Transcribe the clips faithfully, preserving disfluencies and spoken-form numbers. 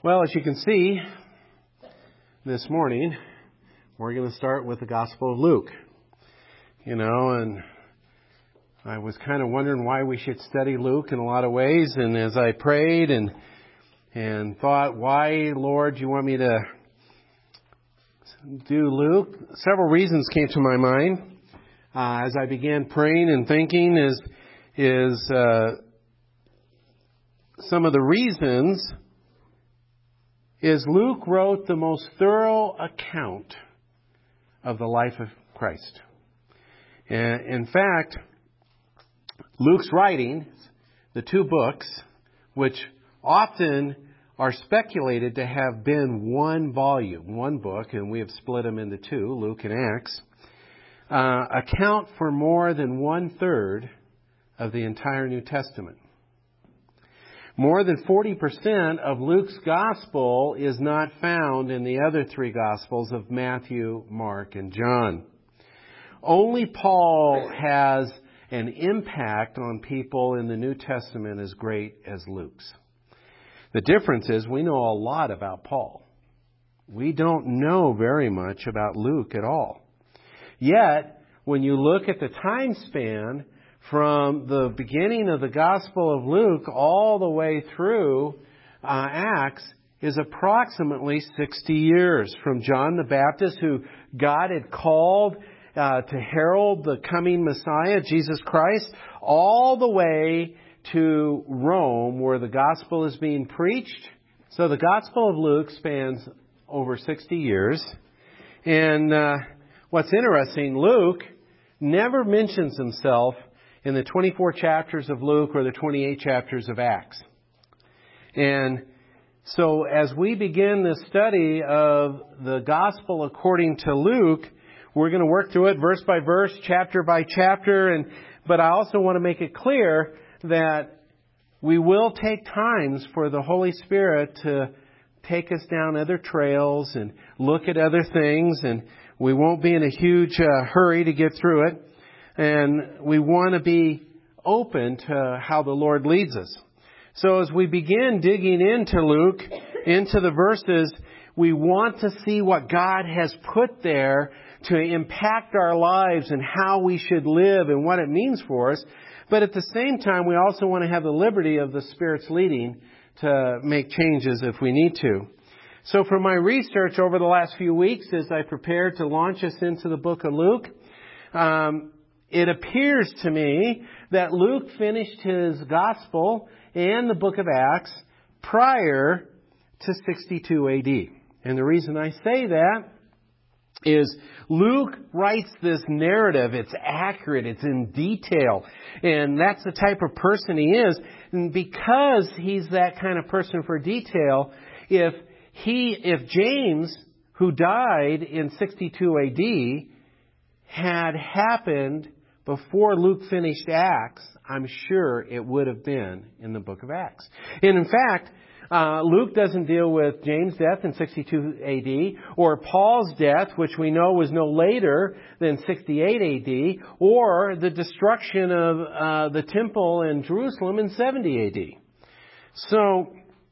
Well, as you can see, this morning, we're going to start with the Gospel of Luke. You know, and I was kind of wondering why we should study Luke in a lot of ways. And as I prayed and and thought, why, Lord, do you want me to do Luke? Several reasons came to my mind uh, as I began praying and thinking is, is uh, some of the reasons is Luke wrote the most thorough account of the life of Christ. And in fact, Luke's writings, the two books, which often are speculated to have been one volume, one book, and we have split them into two, Luke and Acts, uh, account for more than one-third of the entire New Testament. More than forty percent of Luke's gospel is not found in the other three gospels of Matthew, Mark, and John. Only Paul has an impact on people in the New Testament as great as Luke's. The difference is we know a lot about Paul. We don't know very much about Luke at all. Yet, when you look at the time span from the beginning of the Gospel of Luke all the way through uh, Acts is approximately sixty years. From John the Baptist, who God had called uh, to herald the coming Messiah, Jesus Christ, all the way to Rome, where the Gospel is being preached. So the Gospel of Luke spans over sixty years. And uh, what's interesting, Luke never mentions himself in the twenty-four chapters of Luke or the twenty-eight chapters of Acts. And so as we begin this study of the Gospel according to Luke, we're going to work through it verse by verse, chapter by chapter. And but I also want to make it clear that we will take times for the Holy Spirit to take us down other trails and look at other things. And we won't be in a huge uh, hurry to get through it. And we want to be open to how the Lord leads us. So as we begin digging into Luke, into the verses, we want to see what God has put there to impact our lives and how we should live and what it means for us. But at the same time, we also want to have the liberty of the Spirit's leading to make changes if we need to. So from my research over the last few weeks, as I prepared to launch us into the book of Luke, um, it appears to me that Luke finished his gospel and the book of Acts prior to sixty-two A D. And the reason I say that is Luke writes this narrative. It's accurate. It's in detail. And that's the type of person he is. And because he's that kind of person for detail, if he, if James, who died in sixty-two A D, had happened before Luke finished Acts, I'm sure it would have been in the book of Acts. And in fact, uh, Luke doesn't deal with James' death in sixty-two A D, or Paul's death, which we know was no later than sixty-eight A D, or the destruction of uh, the temple in Jerusalem in seventy A D. So,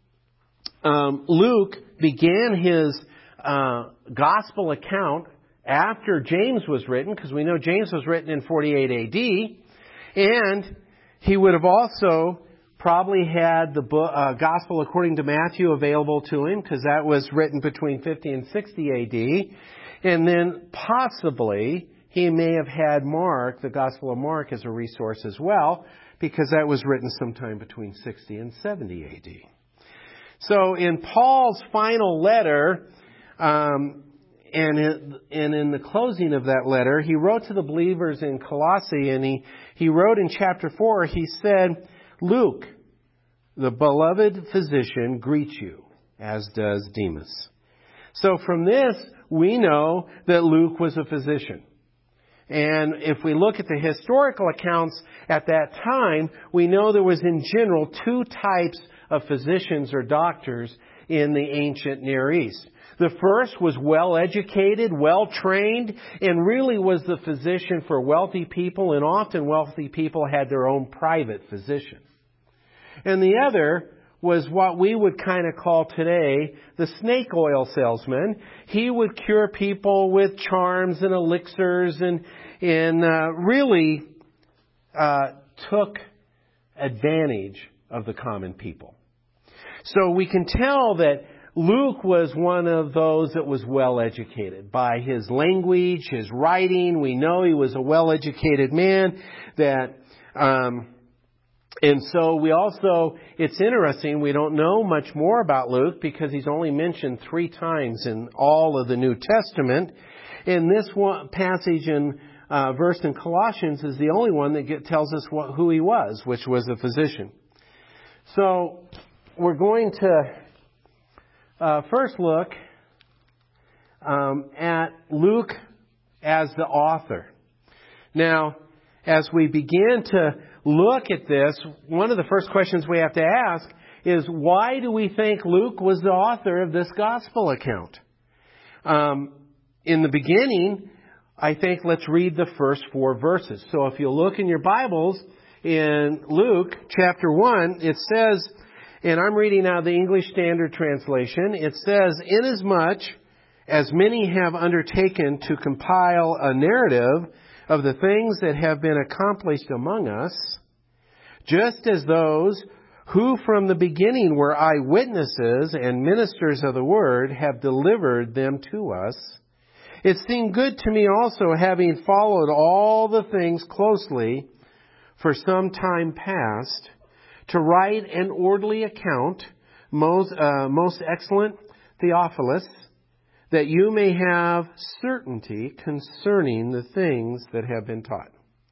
um, Luke began his uh, gospel account after James was written, because we know James was written in forty-eight A D, and he would have also probably had the book, uh, Gospel according to Matthew available to him, because that was written between fifty and sixty A D, and then possibly he may have had Mark, the Gospel of Mark, as a resource as well, because that was written sometime between sixty and seventy A D. So in Paul's final letter, um, And in, and in the closing of that letter, he wrote to the believers in Colossae, and he, he wrote in chapter four, he said, Luke, the beloved physician, greets you, as does Demas. So from this, we know that Luke was a physician. And if we look at the historical accounts at that time, we know there was in general two types of physicians or doctors in the ancient Near East. The first was well-educated, well-trained, and really was the physician for wealthy people, and often wealthy people had their own private physician. And the other was what we would kind of call today the snake oil salesman. He would cure people with charms and elixirs and, and uh, really uh, took advantage of the common people. So we can tell that Luke was one of those that was well educated. By his language, his writing, we know he was a well educated man. That, um, and so we also, it's interesting, we don't know much more about Luke because he's only mentioned three times in all of the New Testament. And this one passage in uh, verse in Colossians is the only one that get, tells us what, who he was, which was a physician. So we're going to uh, first look um, at Luke as the author. Now, as we begin to look at this, one of the first questions we have to ask is, why do we think Luke was the author of this gospel account? Um, in the beginning, I think let's read the first four verses. So if you look in your Bibles, in Luke chapter one, it says, and I'm reading now the English Standard Translation, it says, "Inasmuch as many have undertaken to compile a narrative of the things that have been accomplished among us, just as those who from the beginning were eyewitnesses and ministers of the word have delivered them to us, it seemed good to me also, having followed all the things closely for some time past, to write an orderly account, most, uh, most excellent Theophilus, that you may have certainty concerning the things that have been taught."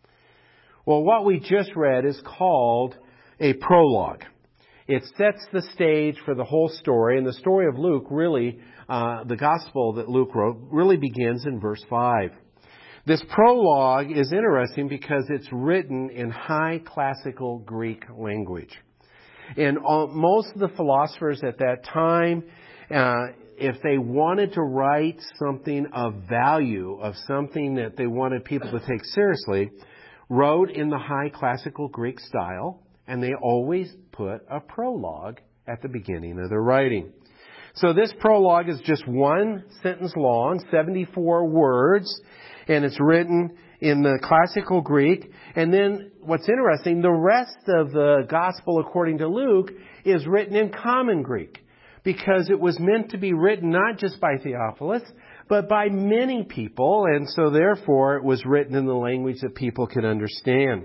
Well, what we just read is called a prologue. It sets the stage for the whole story, and the story of Luke really, uh, the gospel that Luke wrote, really begins in verse five. This prologue is interesting because it's written in high classical Greek language. And all, most of the philosophers at that time, uh, if they wanted to write something of value, of something that they wanted people to take seriously, wrote in the high classical Greek style, and they always put a prologue at the beginning of their writing. So this prologue is just one sentence long, seventy-four words, and it's written in the classical Greek. And then what's interesting, the rest of the gospel according to Luke is written in common Greek, because it was meant to be written not just by Theophilus, but by many people, and so therefore it was written in the language that people could understand.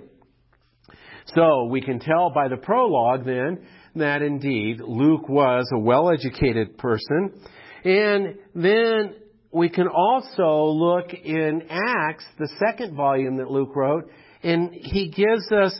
So we can tell by the prologue then that indeed Luke was a well-educated person. And then we can also look in Acts, the second volume that Luke wrote, and he gives us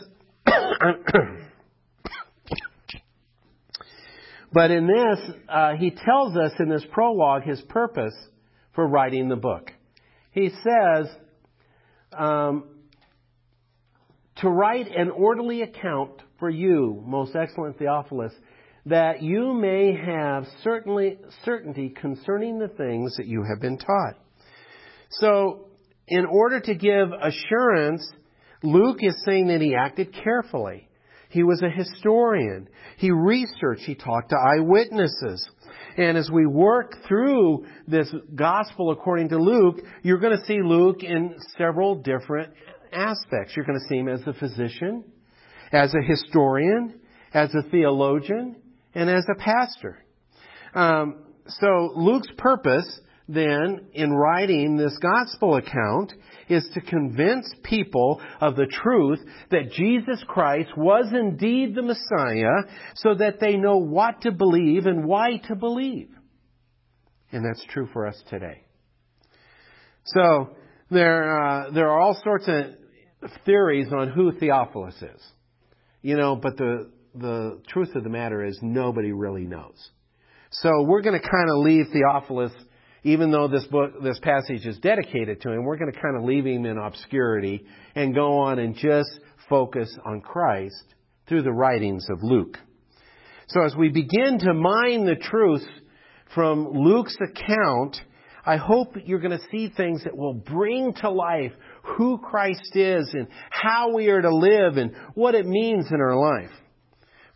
But in this, uh, he tells us in this prologue his purpose for writing the book. He says, um, to write an orderly account for you, most excellent Theophilus, that you may have certainly certainty concerning the things that you have been taught. So, in order to give assurance, Luke is saying that he acted carefully. He was a historian. He researched. He talked to eyewitnesses. And as we work through this gospel according to Luke, you're going to see Luke in several different aspects. You're going to see him as a physician, as a historian, as a theologian, and as a pastor. Um, so Luke's purpose then in writing this gospel account is to convince people of the truth that Jesus Christ was indeed the Messiah, so that they know what to believe and why to believe. And that's true for us today. So there, uh, there are all sorts of theories on who Theophilus is. You know, but the, the truth of the matter is nobody really knows. So we're going to kind of leave Theophilus, even though this book, this passage is dedicated to him, we're going to kind of leave him in obscurity and go on and just focus on Christ through the writings of Luke. So as we begin to mine the truth from Luke's account, I hope you're going to see things that will bring to life who Christ is and how we are to live and what it means in our life.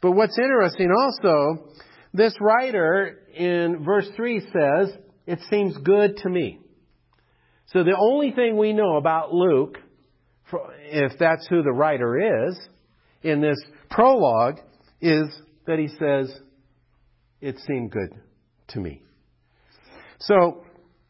But what's interesting also, this writer in verse three says, it seems good to me. So the only thing we know about Luke, if that's who the writer is, in this prologue, is that he says, it seemed good to me. So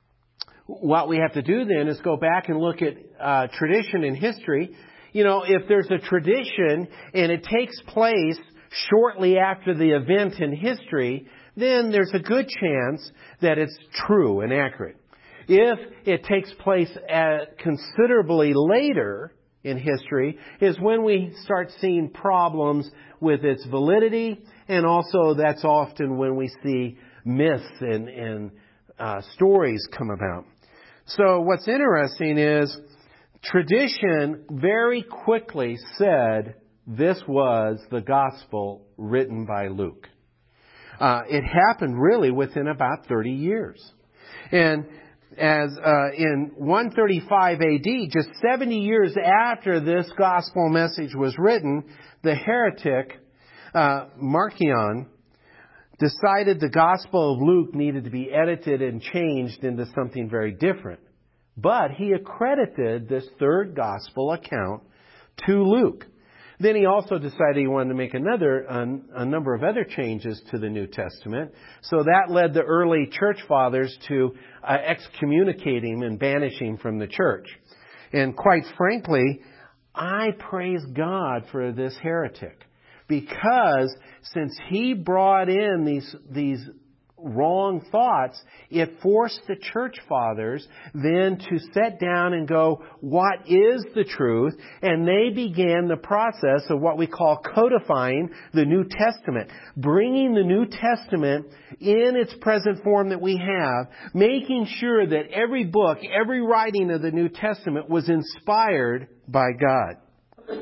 what we have to do then is go back and look at uh, tradition and history. You know, if there's a tradition and it takes place shortly after the event in history, then there's a good chance that it's true and accurate. If it takes place at considerably later in history, is when we start seeing problems with its validity, and also that's often when we see myths and, and uh, stories come about. So what's interesting is tradition very quickly said this was the gospel written by Luke. Uh, it happened really within about thirty years. And as uh, in one thirty-five A D, just seventy years after this gospel message was written, the heretic uh, Marcion decided the Gospel of Luke needed to be edited and changed into something very different. But he accredited this third gospel account to Luke. Then he also decided he wanted to make another a, a number of other changes to the New Testament. So that led the early church fathers to uh, excommunicate him and banish him from the church. And quite frankly, I praise God for this heretic, because since he brought in these these wrong thoughts, it forced the church fathers then to sit down and go, what is the truth? And they began the process of what we call codifying the New Testament, bringing the New Testament in its present form that we have, making sure that every book, every writing of the New Testament was inspired by God.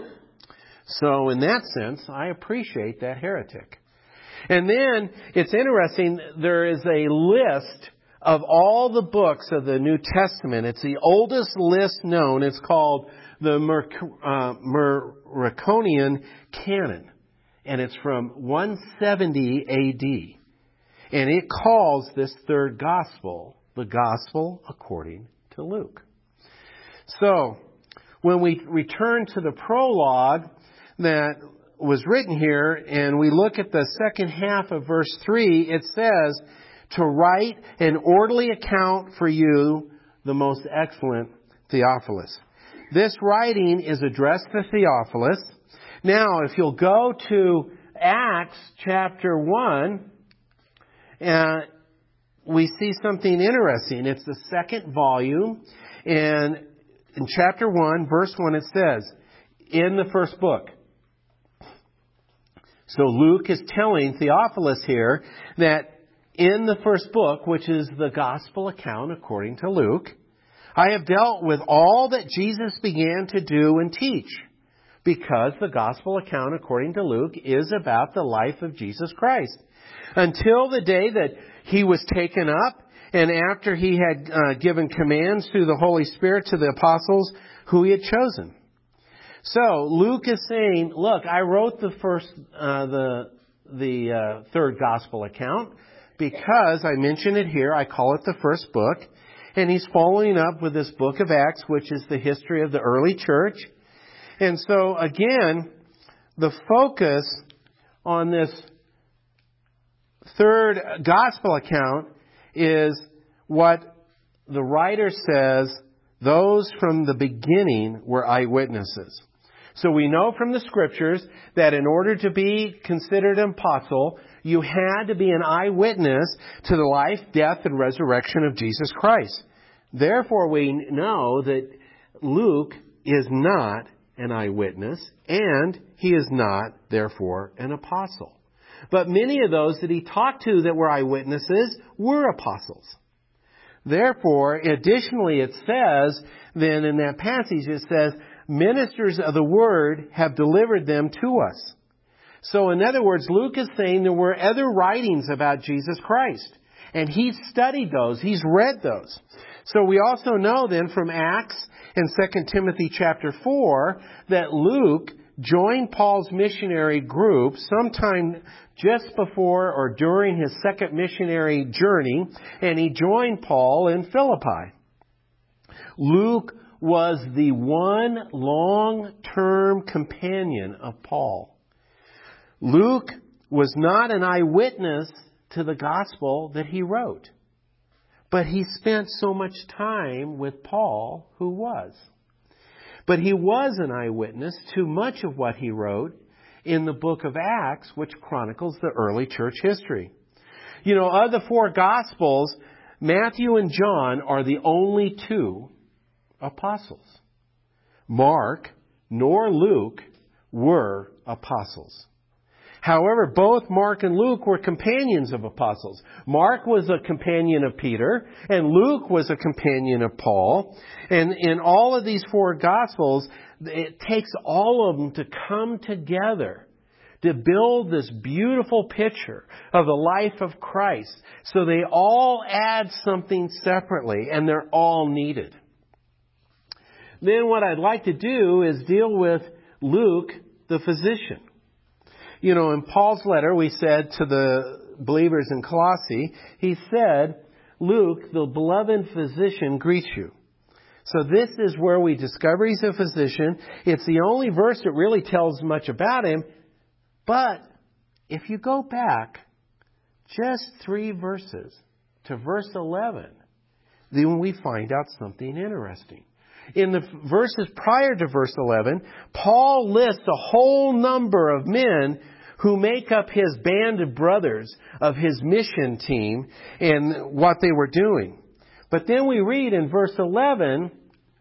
So in that sense, I appreciate that heretic. And then, it's interesting, there is a list of all the books of the New Testament. It's the oldest list known. It's called the Marcionian Canon. And it's from one seventy A D. And it calls this third gospel the gospel according to Luke. So, when we return to the prologue that was written here, and we look at the second half of verse three, it says, to write an orderly account for you, the most excellent Theophilus. This writing is addressed to Theophilus. Now, if you'll go to Acts chapter one, uh, we see something interesting. It's the second volume, and in chapter one, verse one, it says, in the first book. So Luke is telling Theophilus here that in the first book, which is the gospel account according to Luke, I have dealt with all that Jesus began to do and teach, because the gospel account according to Luke is about the life of Jesus Christ, until the day that he was taken up, and after he had uh, given commands through the Holy Spirit to the apostles who he had chosen. So Luke is saying, look, I wrote the first, uh, the the uh, third gospel account because I mention it here. I call it the first book, and he's following up with this book of Acts, which is the history of the early church. And so again, the focus on this third gospel account is what the writer says: those from the beginning were eyewitnesses. So we know from the Scriptures that in order to be considered an apostle, you had to be an eyewitness to the life, death, and resurrection of Jesus Christ. Therefore, we know that Luke is not an eyewitness, and he is not, therefore, an apostle. But many of those that he talked to that were eyewitnesses were apostles. Therefore, additionally, it says, then in that passage, it says, ministers of the word have delivered them to us. So in other words, Luke is saying there were other writings about Jesus Christ. And he's studied those. He's read those. So we also know then from Acts and Second Timothy chapter four that Luke joined Paul's missionary group sometime just before or during his second missionary journey, and he joined Paul in Philippi. Luke was the one long-term companion of Paul. Luke was not an eyewitness to the gospel that he wrote, but he spent so much time with Paul, who was. But he was an eyewitness to much of what he wrote in the book of Acts, which chronicles the early church history. You know, of the four Gospels, Matthew and John are the only two apostles. Mark nor Luke were apostles. However, both Mark and Luke were companions of apostles. Mark was a companion of Peter, and Luke was a companion of Paul. And in all of these four Gospels, it takes all of them to come together to build this beautiful picture of the life of Christ. So they all add something separately, and they're all needed. Then what I'd like to do is deal with Luke, the physician. You know, in Paul's letter, we said to the believers in Colossae, he said, Luke, the beloved physician, greets you. So this is where we discover he's a physician. It's the only verse that really tells much about him. But if you go back just three verses to verse eleven, then we find out something interesting. In the verses prior to verse eleven, Paul lists a whole number of men who make up his band of brothers of his mission team and what they were doing. But then we read in verse eleven,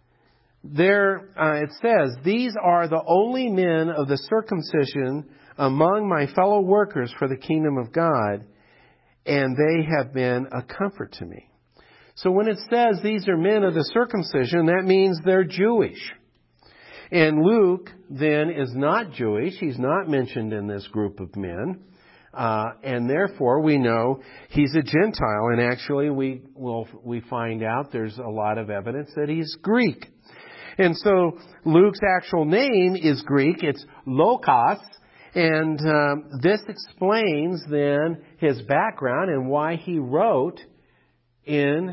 there uh, it says, "These are the only men of the circumcision among my fellow workers for the kingdom of God, and they have been a comfort to me." So when it says these are men of the circumcision, that means they're Jewish. And Luke, then, is not Jewish. He's not mentioned in this group of men. Uh, and therefore, we know he's a Gentile. And actually, we will we find out there's a lot of evidence that he's Greek. And so Luke's actual name is Greek. It's Lokos. And um, this explains, then, his background and why he wrote in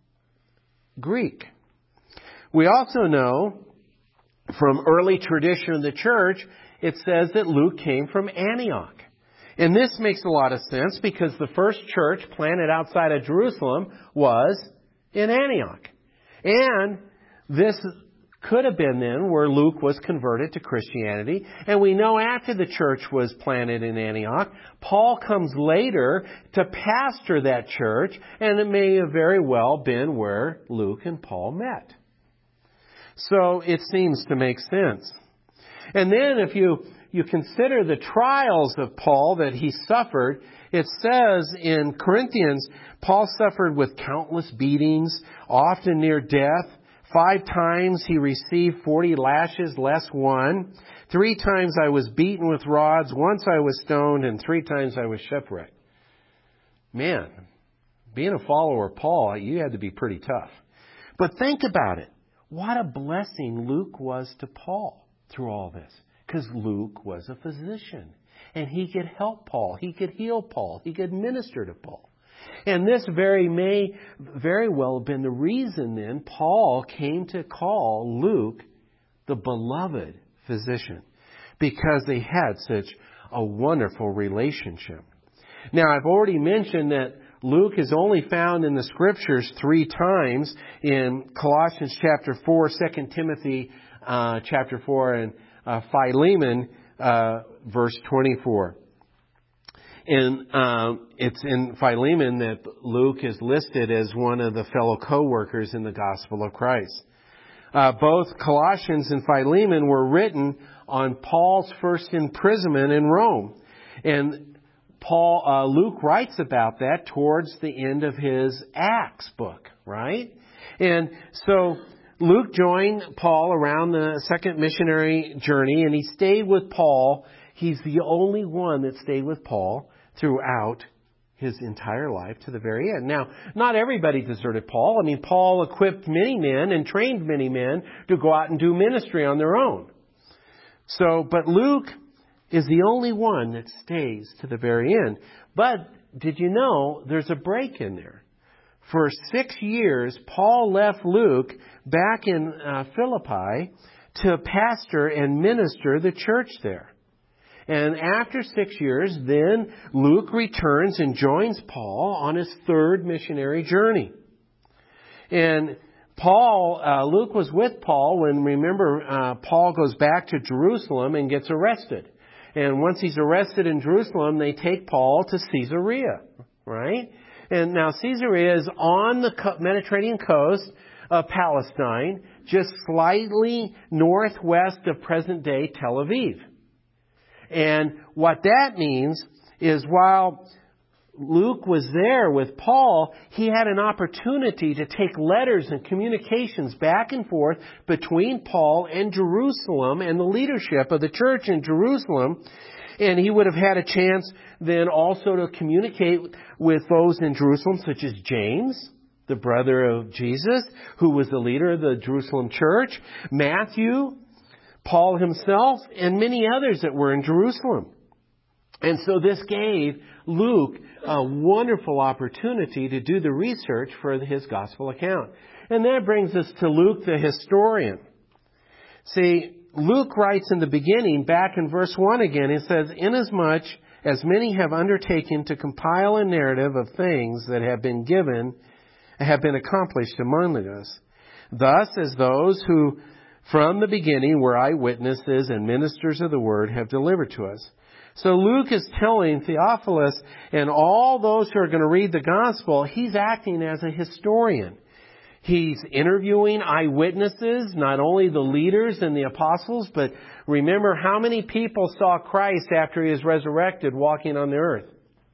Greek. We also know from early tradition of the church, it says that Luke came from Antioch. And this makes a lot of sense because the first church planted outside of Jerusalem was in Antioch. And this could have been then where Luke was converted to Christianity. And we know after the church was planted in Antioch, Paul comes later to pastor that church, and it may have very well been where Luke and Paul met. So it seems to make sense. And then if you, you consider the trials of Paul that he suffered, it says in Corinthians, Paul suffered with countless beatings, often near death. Five times he received forty lashes less one. Three times I was beaten with rods. Once I was stoned, and three times I was shipwrecked. Man, being a follower of Paul, you had to be pretty tough. But think about it. What a blessing Luke was to Paul through all this. Because Luke was a physician. And he could help Paul. He could heal Paul. He could minister to Paul. And this very may very well have been the reason then Paul came to call Luke the beloved physician. Because they had such a wonderful relationship. Now, I've already mentioned that Luke is only found in the Scriptures three times in Colossians chapter four, Second Timothy uh, chapter four, and uh, Philemon uh, verse twenty-four. And uh, it's in Philemon that Luke is listed as one of the fellow co-workers in the gospel of Christ. Uh, both Colossians and Philemon were written on Paul's first imprisonment in Rome. And Paul, uh, Luke writes about that towards the end of his Acts book, right? And so Luke joined Paul around the second missionary journey, and he stayed with Paul. He's the only one that stayed with Paul throughout his entire life to the very end. Now, not everybody deserted Paul. I mean, Paul equipped many men and trained many men to go out and do ministry on their own. So, but Luke is the only one that stays to the very end. But did you know there's a break in there? For six years, Paul left Luke back in uh, Philippi to pastor and minister the church there. And after six years, then Luke returns and joins Paul on his third missionary journey. And Paul, uh, Luke was with Paul when, remember, uh, Paul goes back to Jerusalem and gets arrested. And once he's arrested in Jerusalem, they take Paul to Caesarea, right? And now Caesarea is on the Mediterranean coast of Palestine, just slightly northwest of present-day Tel Aviv. And what that means is while Luke was there with Paul, he had an opportunity to take letters and communications back and forth between Paul and Jerusalem and the leadership of the church in Jerusalem. And he would have had a chance then also to communicate with those in Jerusalem, such as James, the brother of Jesus, who was the leader of the Jerusalem church, Matthew, Paul himself, and many others that were in Jerusalem. And so this gave Luke a wonderful opportunity to do the research for his gospel account. And that brings us to Luke the historian. See, Luke writes in the beginning, back in verse one again, he says, "Inasmuch as many have undertaken to compile a narrative of things that have been given, have been accomplished among us, thus as those who from the beginning were eyewitnesses and ministers of the word have delivered to us." So Luke is telling Theophilus and all those who are going to read the gospel, he's acting as a historian. He's interviewing eyewitnesses, not only the leaders and the apostles, but remember how many people saw Christ after he was resurrected walking on the earth?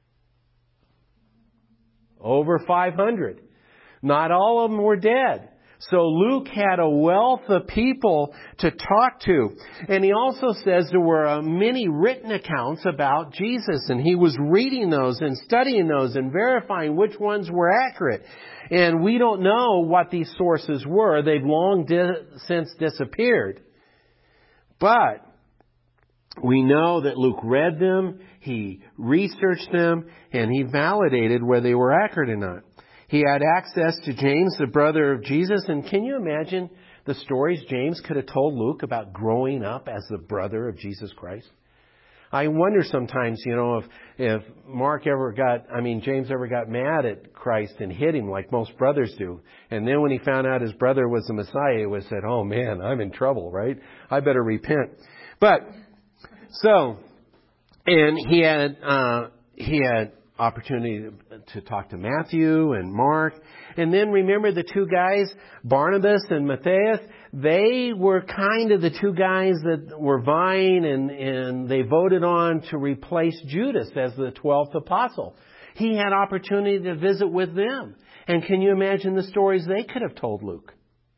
Over five hundred. Not all of them were dead. So Luke had a wealth of people to talk to. And he also says there were uh, many written accounts about Jesus. And he was reading those and studying those and verifying which ones were accurate. And we don't know what these sources were. They've long di- since disappeared. But we know that Luke read them, he researched them, and he validated whether they were accurate or not. He had access to James, the brother of Jesus. And can you imagine the stories James could have told Luke about growing up as the brother of Jesus Christ? I wonder sometimes, you know, if, if Mark ever got, I mean, James ever got mad at Christ and hit him like most brothers do. And then when he found out his brother was the Messiah, he would have said, "Oh man, I'm in trouble, right? I better repent." But, so, and he had, uh, he had, opportunity to talk to Matthew and Mark. And then remember the two guys, Barnabas and Matthias, they were kind of the two guys that were vying and, and they voted on to replace Judas as the twelfth apostle. He had opportunity to visit with them. And can you imagine the stories they could have told Luke?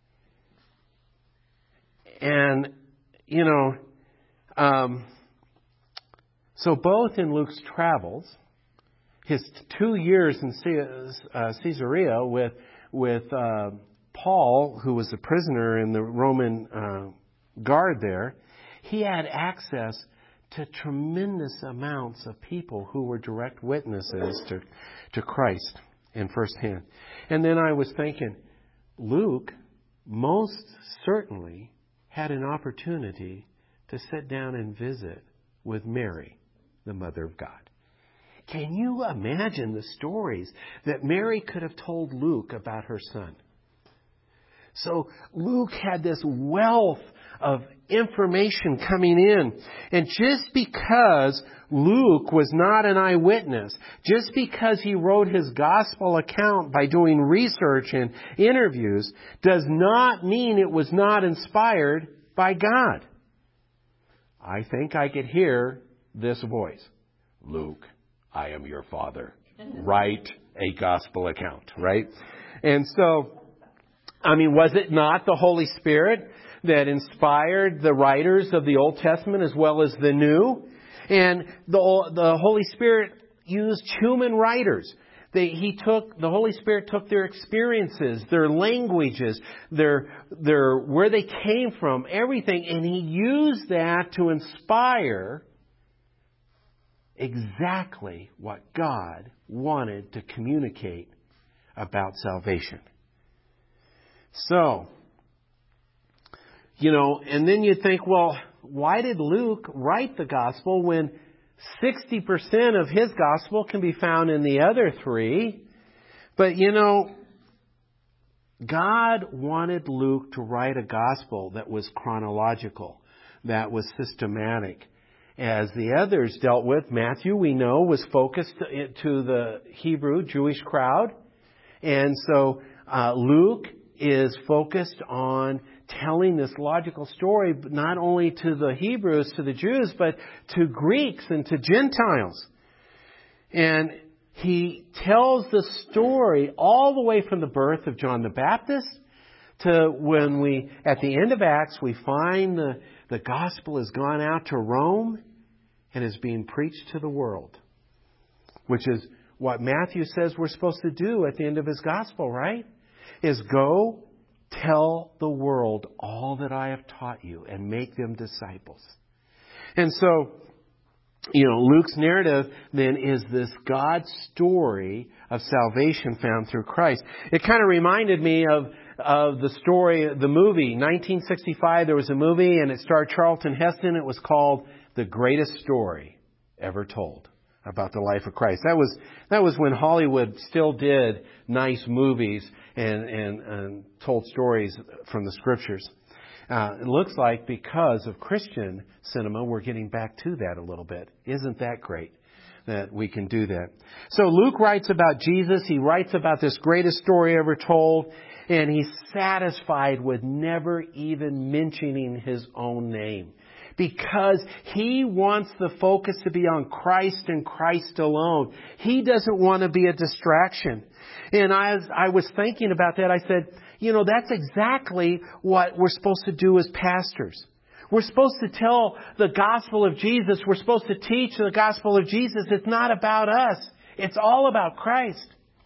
And, you know, um, so both in Luke's travels, his two years in Caesarea with with uh, Paul, who was a prisoner in the Roman uh, guard there, he had access to tremendous amounts of people who were direct witnesses to, to Christ in firsthand. And then I was thinking, Luke most certainly had an opportunity to sit down and visit with Mary, the Mother of God. Can you imagine the stories that Mary could have told Luke about her son? So Luke had this wealth of information coming in. And just because Luke was not an eyewitness, just because he wrote his gospel account by doing research and interviews, does not mean it was not inspired by God. I think I could hear this voice. "Luke, I am your father. Write a gospel account," right? And so, I mean, was it not the Holy Spirit that inspired the writers of the Old Testament as well as the New? And the, the Holy Spirit used human writers. They, he took, the Holy Spirit took their experiences, their languages, their, their, where they came from, everything, and He used that to inspire exactly what God wanted to communicate about salvation. So, you know, and then you think, well, why did Luke write the gospel when sixty percent of his gospel can be found in the other three? But, you know, God wanted Luke to write a gospel that was chronological, that was systematic. As the others dealt with, Matthew, we know, was focused to the Hebrew Jewish crowd. And so uh, Luke is focused on telling this logical story, not only to the Hebrews, to the Jews, but to Greeks and to Gentiles. And he tells the story all the way from the birth of John the Baptist to when we, at the end of Acts, we find the, the gospel has gone out to Rome and is being preached to the world, which is what Matthew says we're supposed to do at the end of his gospel, right? Is go tell the world all that I have taught you and make them disciples. And so, you know, Luke's narrative then is this God story of salvation found through Christ. It kind of reminded me of, of the story, the movie, nineteen sixty-five, there was a movie and it starred Charlton Heston. It was called The Greatest Story Ever Told, about the life of Christ. That was that was when Hollywood still did nice movies and, and, and told stories from the Scriptures. Uh, it looks like because of Christian cinema, we're getting back to that a little bit. Isn't that great that we can do that? So Luke writes about Jesus. He writes about this greatest story ever told. And he's satisfied with never even mentioning his own name, because he wants the focus to be on Christ and Christ alone. He doesn't want to be a distraction. And as I was thinking about that, I said, you know, that's exactly what we're supposed to do as pastors. We're supposed to tell the gospel of Jesus. We're supposed to teach the gospel of Jesus. It's not about us. It's all about Christ.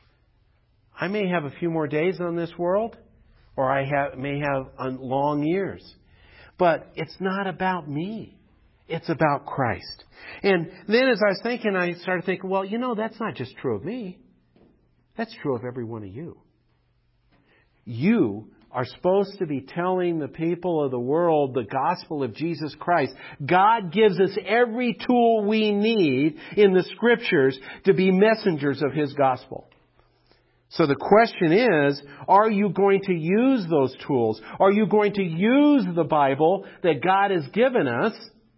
I may have a few more days on this world, or I have, may have long years. But it's not about me. It's about Christ. And then as I was thinking, I started thinking, well, you know, that's not just true of me. That's true of every one of you. You are supposed to be telling the people of the world the gospel of Jesus Christ. God gives us every tool we need in the Scriptures to be messengers of His gospel. So the question is, are you going to use those tools? Are you going to use the Bible that God has given us,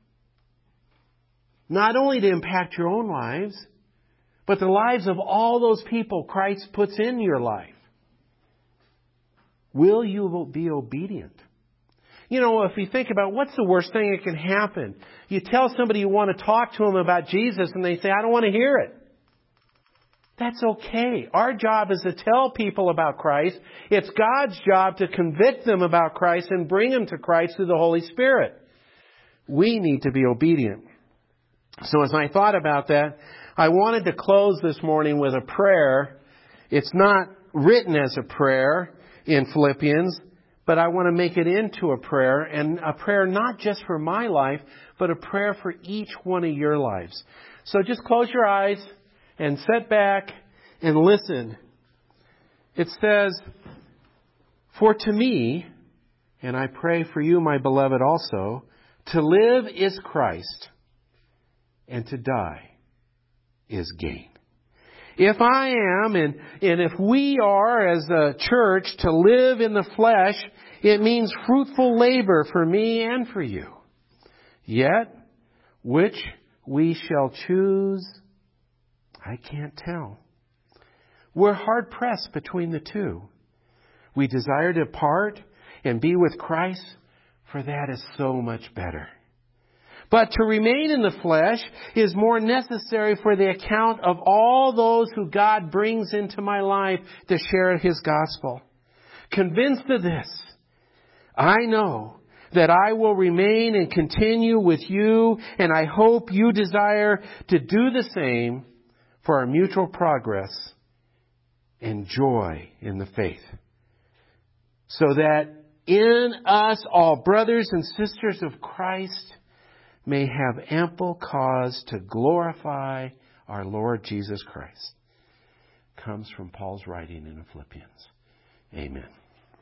not only to impact your own lives, but the lives of all those people Christ puts in your life? Will you be obedient? You know, if you think about what's the worst thing that can happen? You tell somebody you want to talk to them about Jesus and they say, I don't want to hear it. That's okay. Our job is to tell people about Christ. It's God's job to convict them about Christ and bring them to Christ through the Holy Spirit. We need to be obedient. So as I thought about that, I wanted to close this morning with a prayer. It's not written as a prayer in Philippians, but I want to make it into a prayer, and a prayer not just for my life, but a prayer for each one of your lives. So just close your eyes and sit back and listen. It says, for to me, and I pray for you, my beloved, also, to live is Christ, and to die is gain. If I am, and, and if we are as a church to live in the flesh, it means fruitful labor for me and for you. Yet, which we shall choose, I can't tell. We're hard pressed between the two. We desire to depart and be with Christ, for that is so much better. But to remain in the flesh is more necessary for the account of all those who God brings into my life to share His gospel. Convinced of this, I know that I will remain and continue with you, and I hope you desire to do the same for our mutual progress and joy in the faith, so that in us all brothers and sisters of Christ may have ample cause to glorify our Lord Jesus Christ. Comes from Paul's writing in Philippians. Amen.